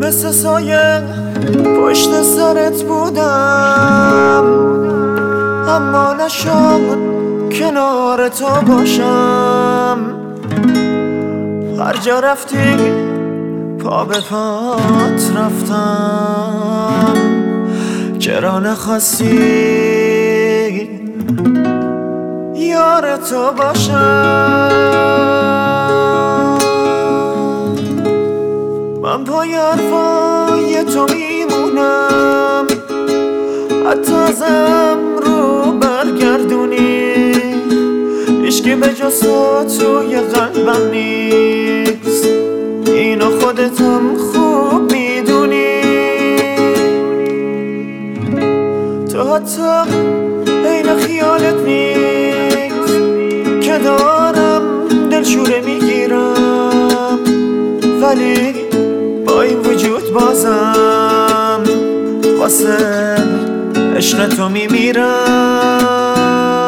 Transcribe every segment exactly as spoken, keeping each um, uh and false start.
مثل سایه پشت سرت بودم، اما نشد کنار تو باشم. هر جا رفتی پا به پات رفتم، چرا نخواستی یار تو باشم؟ من پای حرفای تو میمونم، حتی ازم رو برگردونی. هیچکی به جز تو توی قلبم نیست، اینو خودتم خوب میدونی. تو حتی این خیالت نیست که دارم دلشوره میگیرم، ولی با این وجود بازم واسه عشق تو میمیرم.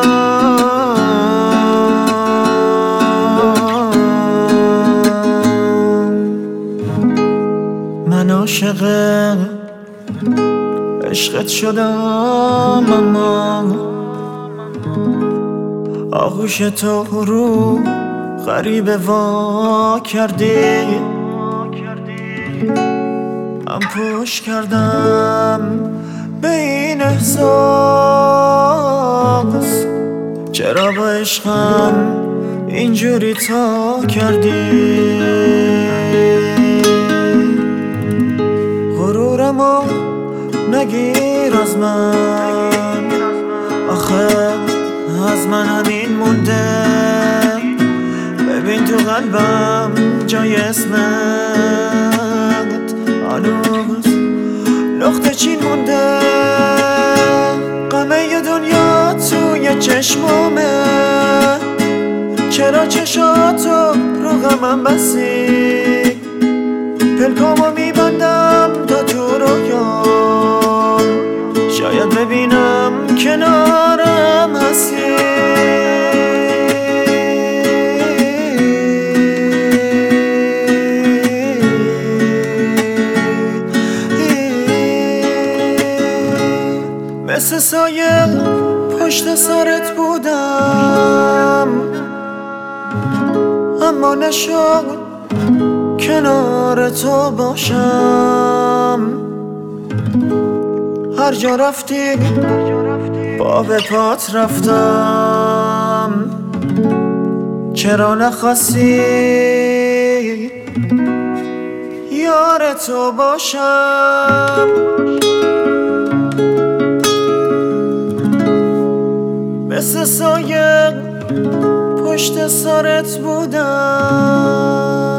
من عاشق عشقت شدم، اما آغوش تو رو غریبه وا کردی. من پشت کردم به این احساس، چرا با عشقم اینجوری تا کردی؟ غرورمو نگیر از من، آخه از من همین مونده. ببین تو قلبم جای اسمت هنوز نقطه چین مونده. غمه دنیا توی چشمامه، چرا چشاتو رو غمم بستی؟ پلکامو میبندم تا تو رویام، شاید ببینم کنارم هستی. مثل سایه پشت سرت بودم، اما نشد کنار تو باشم. هر جا رفتی پا به پات رفتم، چرا نخواستی یار تو باشم؟ مثل سایه پشت سرت بودم.